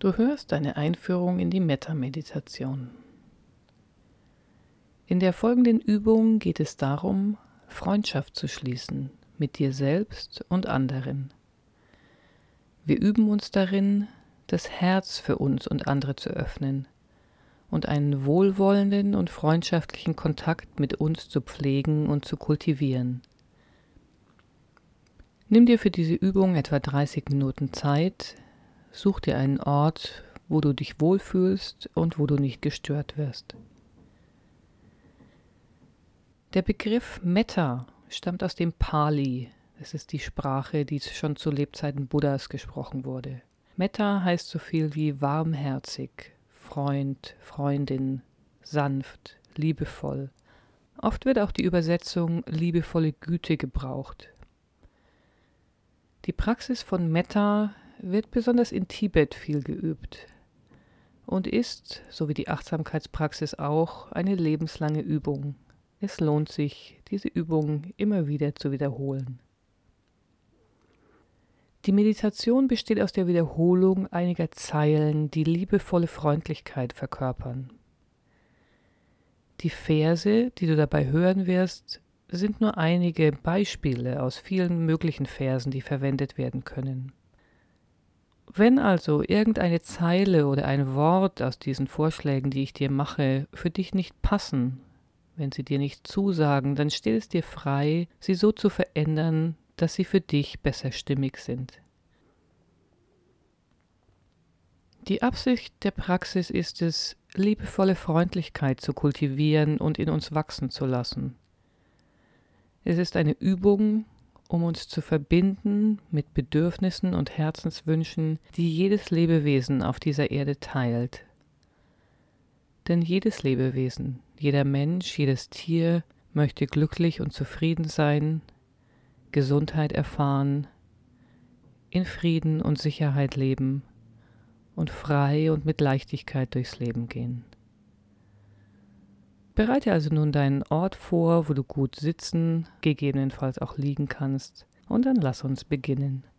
Du hörst eine Einführung in die Metta-Meditation. In der folgenden Übung geht es darum, Freundschaft zu schließen mit dir selbst und anderen. Wir üben uns darin, das Herz für uns und andere zu öffnen und einen wohlwollenden und freundschaftlichen Kontakt mit uns zu pflegen und zu kultivieren. Nimm dir für diese Übung etwa 30 Minuten Zeit, such dir einen Ort, wo du dich wohlfühlst und wo du nicht gestört wirst. Der Begriff Metta stammt aus dem Pali. Es ist die Sprache, die schon zu Lebzeiten Buddhas gesprochen wurde. Metta heißt so viel wie warmherzig, Freund, Freundin, sanft, liebevoll. Oft wird auch die Übersetzung liebevolle Güte gebraucht. Die Praxis von Metta wird besonders in Tibet viel geübt und ist, so wie die Achtsamkeitspraxis auch, eine lebenslange Übung. Es lohnt sich, diese Übung immer wieder zu wiederholen. Die Meditation besteht aus der Wiederholung einiger Zeilen, die liebevolle Freundlichkeit verkörpern. Die Verse, die du dabei hören wirst, sind nur einige Beispiele aus vielen möglichen Versen, die verwendet werden können. Wenn also irgendeine Zeile oder ein Wort aus diesen Vorschlägen, die ich dir mache, für dich nicht passen, wenn sie dir nicht zusagen, dann stell es dir frei, sie so zu verändern, dass sie für dich besser stimmig sind. Die Absicht der Praxis ist es, liebevolle Freundlichkeit zu kultivieren und in uns wachsen zu lassen. Es ist eine Übung, um uns zu verbinden mit Bedürfnissen und Herzenswünschen, die jedes Lebewesen auf dieser Erde teilt. Denn jedes Lebewesen, jeder Mensch, jedes Tier möchte glücklich und zufrieden sein, Gesundheit erfahren, in Frieden und Sicherheit leben und frei und mit Leichtigkeit durchs Leben gehen. Bereite also nun deinen Ort vor, wo du gut sitzen, gegebenenfalls auch liegen kannst, und dann lass uns beginnen.